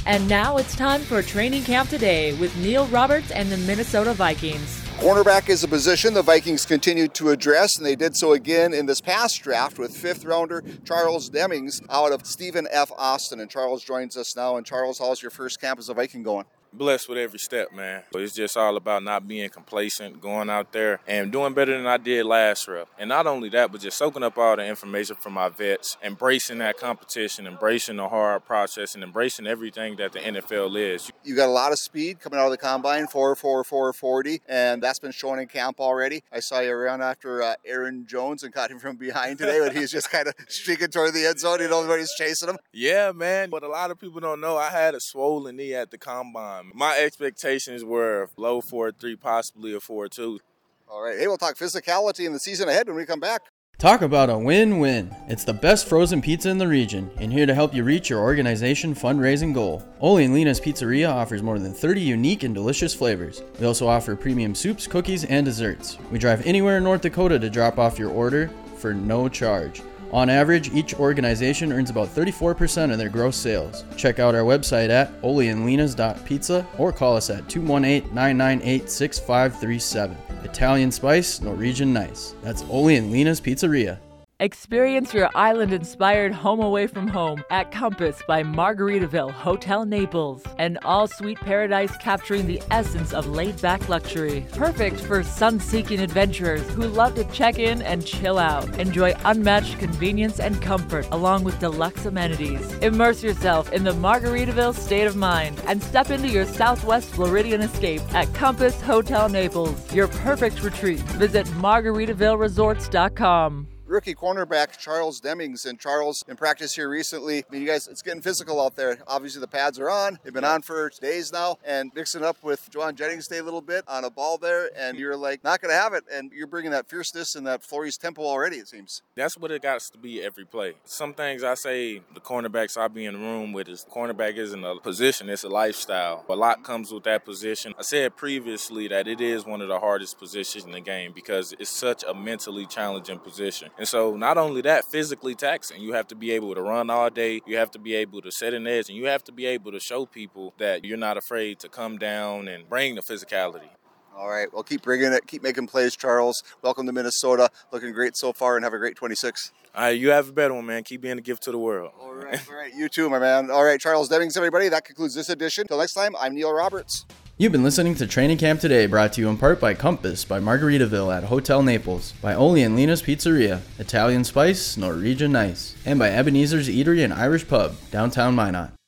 And now it's time for Training Camp Today with Neil Roberts and the Minnesota Vikings. Cornerback is a position the Vikings continue to address, and they did so again in this past draft with fifth-rounder Charles Demings out of Stephen F. Austin. And Charles joins us now. And Charles, how's your first camp as a Viking going? Blessed with every step, man. It's just all about not being complacent, going out there and doing better than I did last rep. And not only that, but just soaking up all the information from my vets, embracing that competition, embracing the hard process, and embracing everything that the NFL is. You got a lot of speed coming out of the combine, 4.44 40, and that's been shown in camp already. I saw you run after Aaron Jones and caught him from behind today, but he's just kind of streaking toward the end zone. You know, everybody's chasing him. Yeah, man. But a lot of people don't know I had a swollen knee at the combine. My expectations were low 4.3, possibly a 4.2. All right. Hey, we'll talk physicality in the season ahead when we come back. Talk about a win-win. It's the best frozen pizza in the region, and here to help you reach your organization fundraising goal. Ole and Lena's Pizzeria offers more than 30 unique and delicious flavors. We also offer premium soups, cookies, and desserts. We drive anywhere in North Dakota to drop off your order for no charge. On average, each organization earns about 34% of their gross sales. Check out our website at oleandlenas.pizza or call us at 218-998-6537. Italian spice, Norwegian nice. That's Ole and Lena's Pizzeria. Experience your island-inspired home away from home at Compass by Margaritaville Hotel Naples. An all-suite paradise capturing the essence of laid-back luxury. Perfect for sun-seeking adventurers who love to check in and chill out. Enjoy unmatched convenience and comfort along with deluxe amenities. Immerse yourself in the Margaritaville state of mind and step into your Southwest Floridian escape at Compass Hotel Naples. Your perfect retreat. Visit MargaritavilleResorts.com. Rookie cornerback Charles Demings. And Charles, in practice here recently, I mean, you guys, it's getting physical out there. Obviously, the pads are on. They've been on for days now. And mixing up with Juwan Jennings today a little bit on a ball there. And you're like, not going to have it. And you're bringing that fierceness and that Flores tempo already, it seems. That's what it got to be every play. Some things I say the cornerbacks I be in the room with is cornerback isn't a position, it's a lifestyle. A lot comes with that position. I said previously that it is one of the hardest positions in the game because it's such a mentally challenging position. And so not only that, physically taxing. You have to be able to run all day. You have to be able to set an edge. And you have to be able to show people that you're not afraid to come down and bring the physicality. All right. Well, keep bringing it. Keep making plays, Charles. Welcome to Minnesota. Looking great so far, and have a great 26. All right. You have a better one, man. Keep being a gift to the world. All right. All right. You too, my man. All right. Charles Demings, everybody. That concludes this edition. Till next time, I'm Neil Roberts. You've been listening to Training Camp Today, brought to you in part by Compass by Margaritaville at Hotel Naples, by Ole and Lena's Pizzeria, Italian Spice, Norwegian Nice, and by Ebenezer's Eatery and Irish Pub, downtown Minot.